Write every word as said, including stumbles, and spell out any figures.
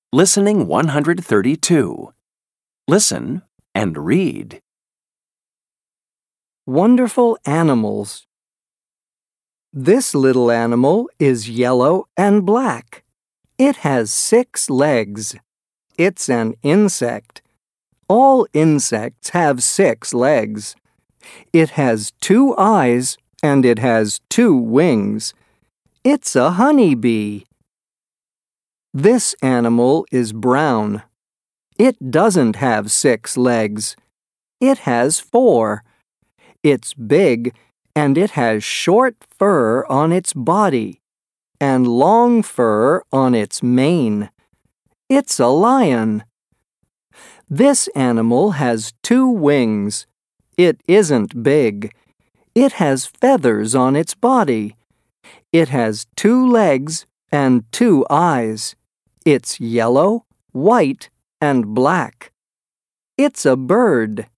Listening one hundred thirty-two. Listen and read. Wonderful animals. This little animal is yellow and black. It has six legs. It's an insect. All insects have six legs. It has two eyes and it has two wings. It's a honeybee. This animal is brown. It doesn't have six legs. It has four. It's big and it has short fur on its body and long fur on its mane. It's a lion. This animal has two wings. It isn't big. It has feathers on its body. It has two legs and two eyes. It's yellow, white, and black. It's a bird.